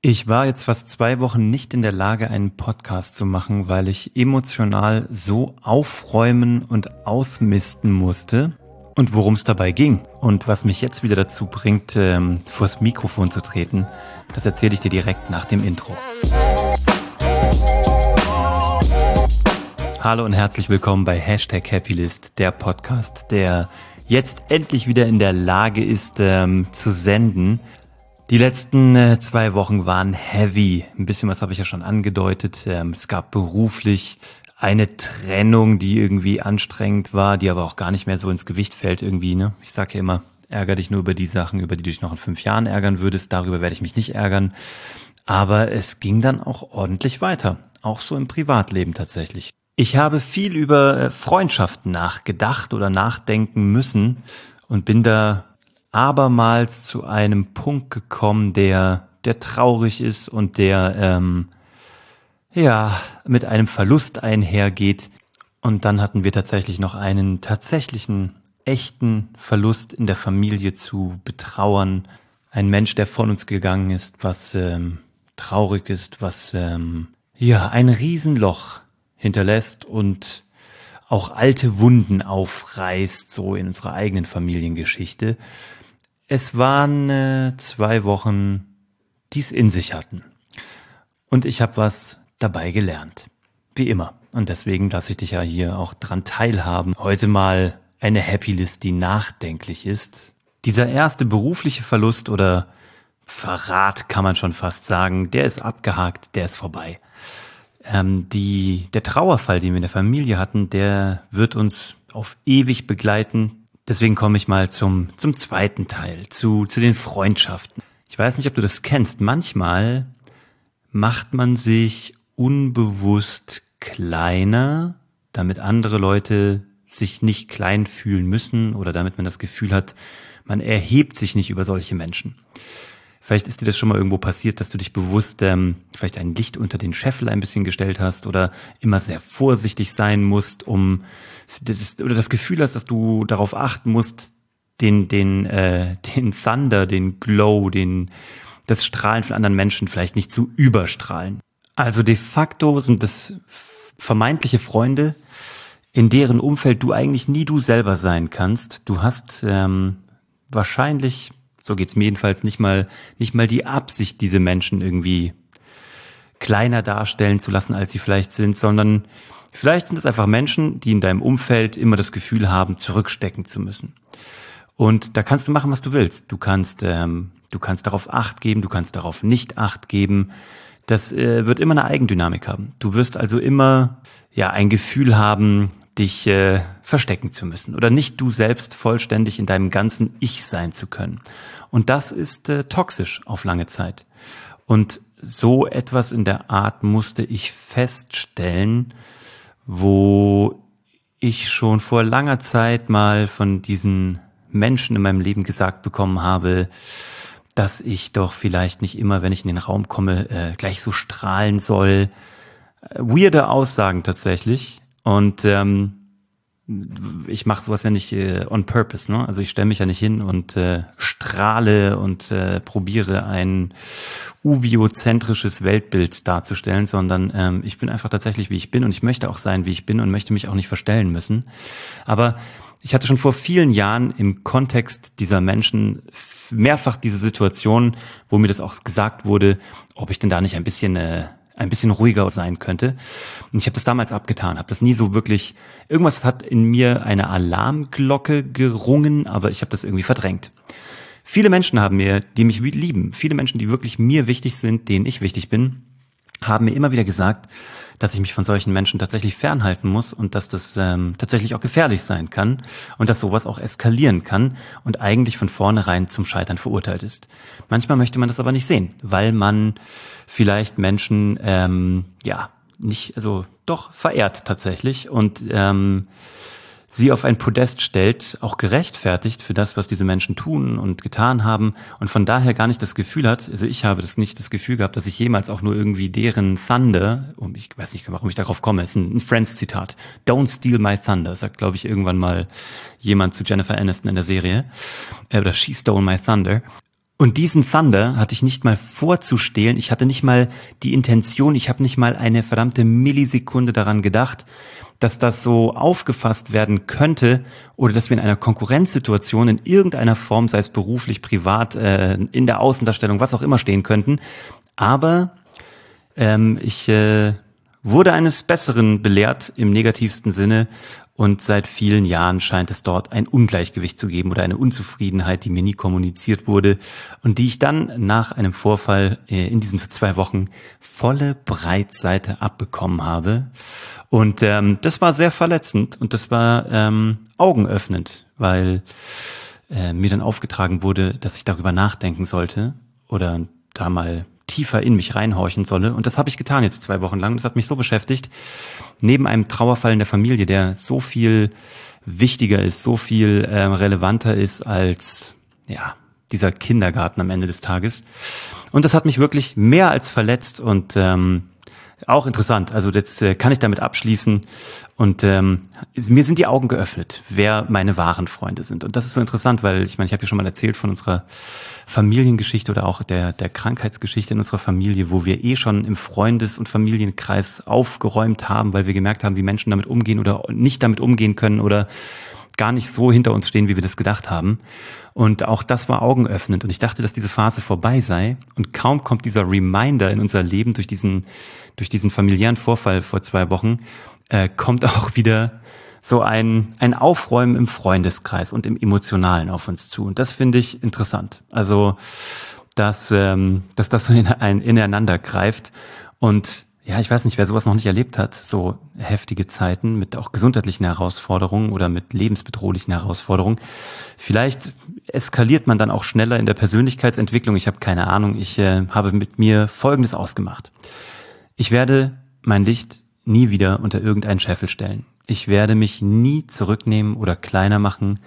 Ich war jetzt fast 2 Wochen nicht in der Lage, einen Podcast zu machen, weil ich emotional so aufräumen und ausmisten musste. Und worum es dabei ging und was mich jetzt wieder dazu bringt, vors Mikrofon zu treten, das erzähle ich dir direkt nach dem Intro. Hallo und herzlich willkommen bei #Happylist, der Podcast, der jetzt endlich wieder in der Lage ist, zu senden. Die letzten 2 Wochen waren heavy. Ein bisschen was habe ich ja schon angedeutet. Es gab beruflich eine Trennung, die irgendwie anstrengend war, die aber auch gar nicht mehr so ins Gewicht fällt irgendwie, ne? Ich sage ja immer, ärger dich nur über die Sachen, über die du dich noch in 5 Jahren ärgern würdest. Darüber werde ich mich nicht ärgern. Aber es ging dann auch ordentlich weiter. Auch so im Privatleben tatsächlich. Ich habe viel über Freundschaften nachgedacht oder nachdenken müssen und bin da abermals zu einem Punkt gekommen, der traurig ist und der mit einem Verlust einhergeht. Und dann hatten wir tatsächlich noch einen tatsächlichen, echten Verlust in der Familie zu betrauern. Ein Mensch, der von uns gegangen ist, was traurig ist, was ein Riesenloch hinterlässt und auch alte Wunden aufreißt, so in unserer eigenen Familiengeschichte. Es waren 2 Wochen, die es in sich hatten. Und ich habe was dabei gelernt. Wie immer. Und deswegen lasse ich dich ja hier auch dran teilhaben. Heute mal eine Happylist, die nachdenklich ist. Dieser erste berufliche Verlust oder Verrat kann man schon fast sagen, der ist abgehakt, der ist vorbei. Der Trauerfall, den wir in der Familie hatten, der wird uns auf ewig begleiten. Deswegen komme ich mal zum zweiten Teil, zu den Freundschaften. Ich weiß nicht, ob du das kennst. Manchmal macht man sich unbewusst kleiner, damit andere Leute sich nicht klein fühlen müssen oder damit man das Gefühl hat, man erhebt sich nicht über solche Menschen. Vielleicht ist dir das schon mal irgendwo passiert, dass du dich bewusst vielleicht ein Licht unter den Scheffel ein bisschen gestellt hast oder immer sehr vorsichtig sein musst, oder das Gefühl hast, dass du darauf achten musst, den Thunder, den Glow, das Strahlen von anderen Menschen vielleicht nicht zu überstrahlen. Also de facto sind das vermeintliche Freunde, in deren Umfeld du eigentlich nie du selber sein kannst. Du hast wahrscheinlich, so geht's mir jedenfalls, nicht mal die Absicht, diese Menschen irgendwie kleiner darstellen zu lassen, als sie vielleicht sind, sondern vielleicht sind es einfach Menschen, die in deinem Umfeld immer das Gefühl haben, zurückstecken zu müssen. Und da kannst du machen, was du willst. Du kannst darauf Acht geben, du kannst darauf nicht Acht geben. Das wird immer eine Eigendynamik haben. Du wirst also immer ein Gefühl haben, dich verstecken zu müssen oder nicht du selbst vollständig in deinem ganzen Ich sein zu können. Und das ist toxisch auf lange Zeit. Und so etwas in der Art musste ich feststellen, wo ich schon vor langer Zeit mal von diesen Menschen in meinem Leben gesagt bekommen habe, dass ich doch vielleicht nicht immer, wenn ich in den Raum komme, gleich so strahlen soll. Weirde Aussagen tatsächlich. Und ich mache sowas ja nicht on purpose, ne? Also ich stelle mich ja nicht hin und strahle und probiere ein uviozentrisches Weltbild darzustellen, sondern ich bin einfach tatsächlich, wie ich bin und ich möchte auch sein, wie ich bin und möchte mich auch nicht verstellen müssen. Aber ich hatte schon vor vielen Jahren im Kontext dieser Menschen mehrfach diese Situation, wo mir das auch gesagt wurde, ob ich denn da nicht ein bisschen ruhiger sein könnte. Und ich habe das damals abgetan, habe das nie so wirklich, irgendwas hat in mir eine Alarmglocke gerungen, aber ich habe das irgendwie verdrängt. Viele Menschen die mich lieben, viele Menschen, die wirklich mir wichtig sind, denen ich wichtig bin, haben mir immer wieder gesagt, dass ich mich von solchen Menschen tatsächlich fernhalten muss und dass das tatsächlich auch gefährlich sein kann und dass sowas auch eskalieren kann und eigentlich von vornherein zum Scheitern verurteilt ist. Manchmal möchte man das aber nicht sehen, weil man vielleicht Menschen doch verehrt tatsächlich und sie auf ein Podest stellt, auch gerechtfertigt für das, was diese Menschen tun und getan haben und von daher gar nicht das Gefühl hat, also ich habe nicht das Gefühl gehabt, dass ich jemals auch nur irgendwie deren Thunder, und ich weiß nicht, warum ich darauf komme, es ist ein Friends-Zitat, "Don't steal my thunder", sagt, glaube ich, irgendwann mal jemand zu Jennifer Aniston in der Serie, oder "She stole my thunder", Und diesen Thunder hatte ich nicht mal vorzustehlen. Ich hatte nicht mal die Intention, ich habe nicht mal eine verdammte Millisekunde daran gedacht, dass das so aufgefasst werden könnte oder dass wir in einer Konkurrenzsituation in irgendeiner Form, sei es beruflich, privat, in der Außendarstellung, was auch immer stehen könnten. Aber ich wurde eines Besseren belehrt im negativsten Sinne und seit vielen Jahren scheint es dort ein Ungleichgewicht zu geben oder eine Unzufriedenheit, die mir nie kommuniziert wurde und die ich dann nach einem Vorfall in diesen 2 Wochen volle Breitseite abbekommen habe. Und das war sehr verletzend und das war augenöffnend, weil mir dann aufgetragen wurde, dass ich darüber nachdenken sollte oder da mal tiefer in mich reinhorchen solle. Und das habe ich getan jetzt 2 Wochen lang. Das hat mich so beschäftigt. Neben einem Trauerfall in der Familie, der so viel wichtiger ist, so viel relevanter ist als dieser Kindergarten am Ende des Tages. Und das hat mich wirklich mehr als verletzt und auch interessant. Also jetzt kann ich damit abschließen und mir sind die Augen geöffnet, wer meine wahren Freunde sind. Und das ist so interessant, weil ich habe ja schon mal erzählt von unserer Familiengeschichte oder auch der Krankheitsgeschichte in unserer Familie, wo wir schon im Freundes- und Familienkreis aufgeräumt haben, weil wir gemerkt haben, wie Menschen damit umgehen oder nicht damit umgehen können oder gar nicht so hinter uns stehen, wie wir das gedacht haben. Und auch das war augenöffnend. Und ich dachte, dass diese Phase vorbei sei. Und kaum kommt dieser Reminder in unser Leben durch diesen familiären Vorfall vor 2 Wochen, kommt auch wieder so ein Aufräumen im Freundeskreis und im Emotionalen auf uns zu. Und das finde ich interessant. Also, dass das so ineinander greift. Und ja, ich weiß nicht, wer sowas noch nicht erlebt hat, so heftige Zeiten mit auch gesundheitlichen Herausforderungen oder mit lebensbedrohlichen Herausforderungen. Vielleicht eskaliert man dann auch schneller in der Persönlichkeitsentwicklung. Ich habe keine Ahnung. Ich habe mit mir Folgendes ausgemacht. Ich werde mein Licht nie wieder unter irgendeinen Scheffel stellen. Ich werde mich nie zurücknehmen oder kleiner machen,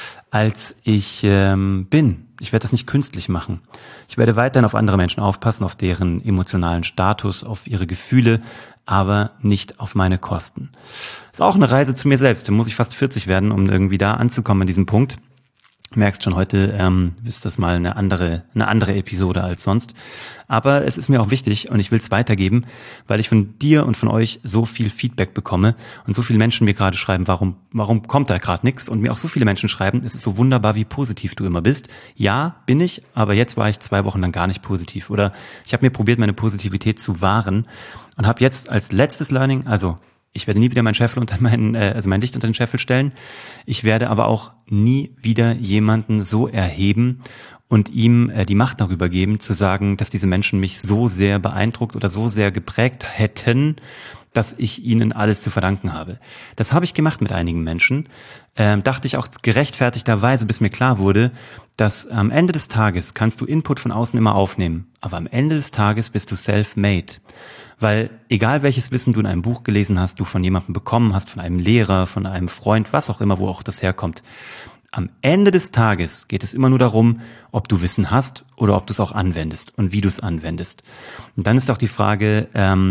als ich bin. Ich werde das nicht künstlich machen. Ich werde weiterhin auf andere Menschen aufpassen, auf deren emotionalen Status, auf ihre Gefühle, aber nicht auf meine Kosten. Das ist auch eine Reise zu mir selbst. Da muss ich fast 40 werden, um irgendwie da anzukommen an diesem Punkt. Merkst schon, heute ist das mal eine andere Episode als sonst. Aber es ist mir auch wichtig und ich will es weitergeben, weil ich von dir und von euch so viel Feedback bekomme und so viele Menschen mir gerade schreiben, warum kommt da gerade nichts? Und mir auch so viele Menschen schreiben, es ist so wunderbar, wie positiv du immer bist. Ja, bin ich, aber jetzt war ich 2 Wochen lang gar nicht positiv. Oder ich habe mir probiert, meine Positivität zu wahren und habe jetzt als letztes Learning, also ich werde nie wieder mein Licht unter den Scheffel stellen. Ich werde aber auch nie wieder jemanden so erheben und ihm die Macht darüber geben, zu sagen, dass diese Menschen mich so sehr beeindruckt oder so sehr geprägt hätten, dass ich ihnen alles zu verdanken habe. Das habe ich gemacht mit einigen Menschen. Dachte ich auch gerechtfertigterweise, bis mir klar wurde, dass am Ende des Tages kannst du Input von außen immer aufnehmen, aber am Ende des Tages bist du self-made. Weil egal welches Wissen du in einem Buch gelesen hast, du von jemandem bekommen hast, von einem Lehrer, von einem Freund, was auch immer, wo auch das herkommt, am Ende des Tages geht es immer nur darum, ob du Wissen hast oder ob du es auch anwendest und wie du es anwendest. Und dann ist auch die Frage,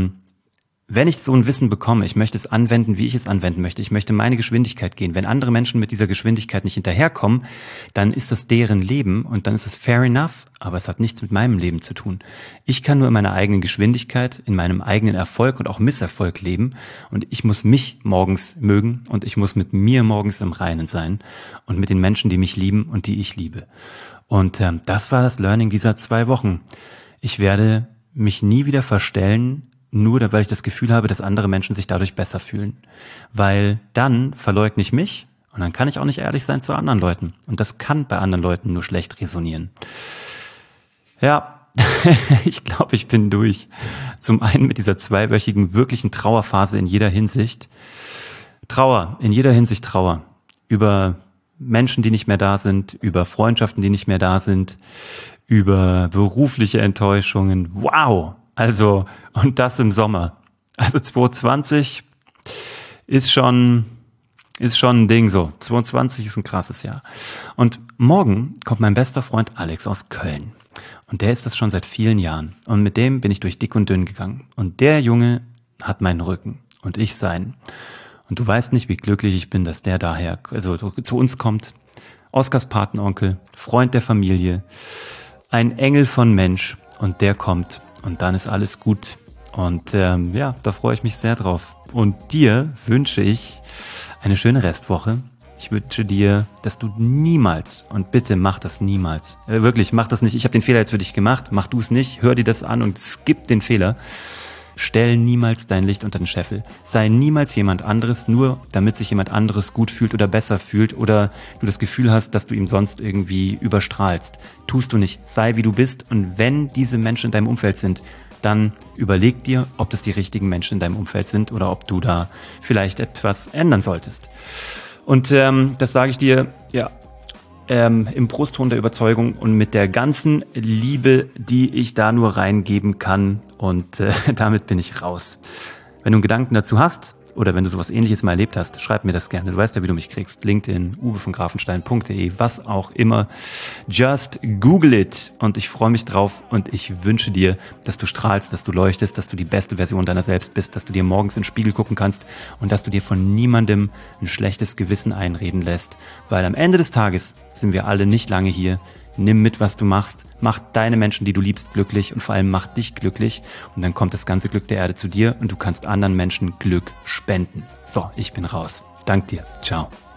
wenn ich so ein Wissen bekomme, ich möchte es anwenden, wie ich es anwenden möchte. Ich möchte meine Geschwindigkeit gehen. Wenn andere Menschen mit dieser Geschwindigkeit nicht hinterherkommen, dann ist das deren Leben und dann ist es fair enough, aber es hat nichts mit meinem Leben zu tun. Ich kann nur in meiner eigenen Geschwindigkeit, in meinem eigenen Erfolg und auch Misserfolg leben und ich muss mich morgens mögen und ich muss mit mir morgens im Reinen sein und mit den Menschen, die mich lieben und die ich liebe. Und das war das Learning dieser 2 Wochen. Ich werde mich nie wieder verstellen, nur weil ich das Gefühl habe, dass andere Menschen sich dadurch besser fühlen. Weil dann verleugne ich mich und dann kann ich auch nicht ehrlich sein zu anderen Leuten. Und das kann bei anderen Leuten nur schlecht resonieren. Ja, ich glaube, ich bin durch. Zum einen mit dieser 2-wöchigen wirklichen Trauerphase in jeder Hinsicht. Trauer, in jeder Hinsicht Trauer. Über Menschen, die nicht mehr da sind, über Freundschaften, die nicht mehr da sind, über berufliche Enttäuschungen. Wow! Also, und das im Sommer. Also 2020 ist schon ein Ding so. 2020 ist ein krasses Jahr. Und morgen kommt mein bester Freund Alex aus Köln. Und der ist das schon seit vielen Jahren. Und mit dem bin ich durch dick und dünn gegangen. Und der Junge hat meinen Rücken und ich seinen. Und du weißt nicht, wie glücklich ich bin, dass der daher, also zu uns kommt. Oskars Patenonkel, Freund der Familie. ein Engel von Mensch und der kommt und dann ist alles gut. Und ja, da freue ich mich sehr drauf. Und dir wünsche ich eine schöne Restwoche. Ich wünsche dir, dass du niemals, und bitte mach das niemals, wirklich, mach das nicht, ich habe den Fehler jetzt für dich gemacht, mach du es nicht, hör dir das an und skip den Fehler. Stell niemals dein Licht unter den Scheffel. Sei niemals jemand anderes, nur damit sich jemand anderes gut fühlt oder besser fühlt oder du das Gefühl hast, dass du ihm sonst irgendwie überstrahlst. Tust du nicht. Sei wie du bist und wenn diese Menschen in deinem Umfeld sind, dann überleg dir, ob das die richtigen Menschen in deinem Umfeld sind oder ob du da vielleicht etwas ändern solltest. Und das sage ich dir, ja, im Brustton der Überzeugung und mit der ganzen Liebe, die ich da nur reingeben kann. Und damit bin ich raus. Wenn du einen Gedanken dazu hast oder wenn du sowas Ähnliches mal erlebt hast, schreib mir das gerne. Du weißt ja, wie du mich kriegst. LinkedIn, uwevongrafenstein.de, was auch immer. Just Google it. Und ich freue mich drauf und ich wünsche dir, dass du strahlst, dass du leuchtest, dass du die beste Version deiner selbst bist, dass du dir morgens in den Spiegel gucken kannst und dass du dir von niemandem ein schlechtes Gewissen einreden lässt. Weil am Ende des Tages sind wir alle nicht lange hier. Nimm mit, was du machst, mach deine Menschen, die du liebst, glücklich und vor allem mach dich glücklich und dann kommt das ganze Glück der Erde zu dir und du kannst anderen Menschen Glück spenden. So, ich bin raus. Dank dir. Ciao.